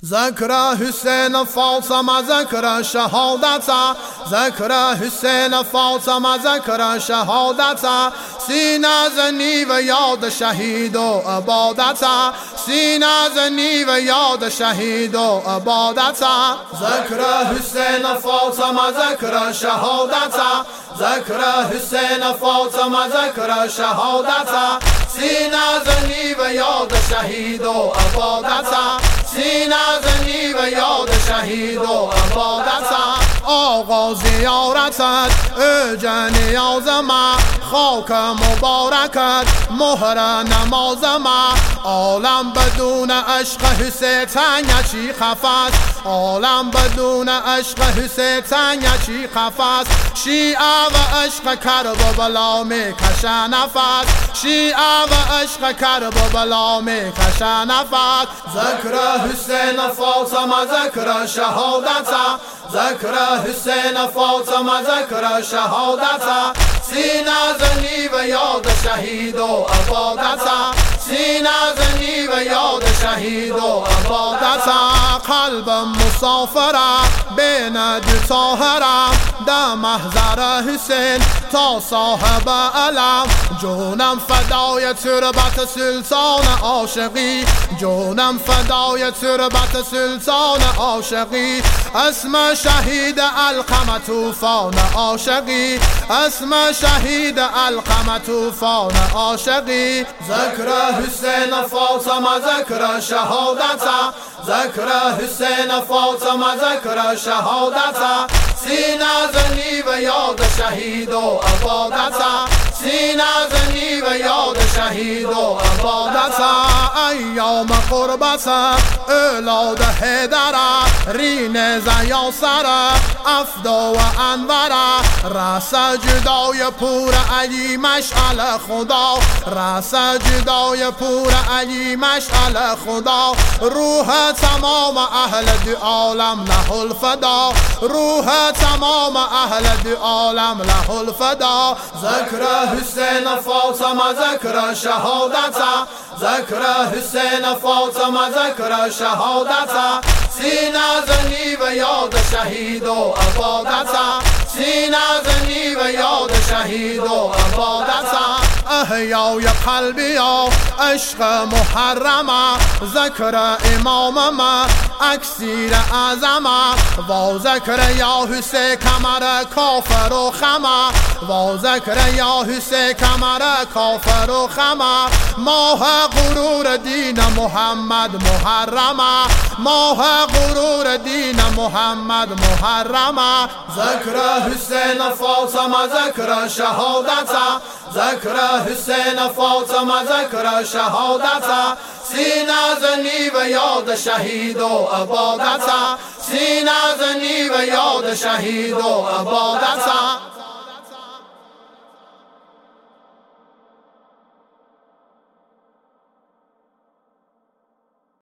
ذکر حسین فاطمه ذکر شهادت، ذکر حسین فاطمه ذکر شهادت، سینه زنی و یاد شهید و عبادت، سینه زنی و یاد شهید و عبادت. ذکر حسین فاطمه ذکر شهادت، ذکر حسین فاطمه ذکر شهادت، سینه زنی و یاد شهید و عبادت، سینه زنی و یاد شهید و عبادت. آقا زیارتت اوج نیاز ما، خاک مبارکت مهر نماز ما. عالم بدون عشق حسین چی خفاست، عالم بدون عشق حسین چی خفاست. شیعه و عشق کربلا میکشه نفس، شیعه و عشق کربلا میکشه نفس. ذکر حسین فاطمه ذکر شهادت، ذکر حسین فاطمه ذکر شهادت، سینه زنی و یاد شهید و عبادت، سینه زنی و یاد شهید و عبادت. قلب مسافرم بین دو طاهرم، در محضر حسین تا صاحب علم. جونم فدای تربت سلطان عاشقی، جونم فدای تربت سلطان عاشقی. اسم شهید علقمه طوفان عاشقی، اسم شهید علقمه طوفان عاشقی. ذکر حسین فاطمه ذکر شهادت، ذکر حسین فاطمه ذکر شهادت، سینه زنی و یاد شهید و عبادت، سینه زنی و یاد شهید و عبادت. ایام قربت اولاد حیدر، رین زیاسر افدا و انور. رس جدای پور علی مشعل خدا، رس جدای پور علی مشعل خدا. روح تمام اهل دو عالم له الفدا، روح تمام اهل دو عالم له الفدا. ذکر حسین فاطمه ذکر شهادت، ذکر حسین فاطمه ذکر شهادت، سینه زنی و یاد شهید و عبادت، سینه زنی و یاد شهید و عبادت. احیای قلبی و عشق محرمه، ذکر امامم اکسیر اعظمه. و ذکر یا حسین کمر کافر و خمه، و ذکر یا حسین کمر کافر و خمه. ماه غرور دین محمد محرمه، ماه غرور دین محمد محرمه. ذکر حسین فاطمه ذکر شهادت، ذکر حسین فاطمه ذکر شهادت، سینه زنی و یاد شهید و عبادت، سینه زنی و یاد شهید و عبادت.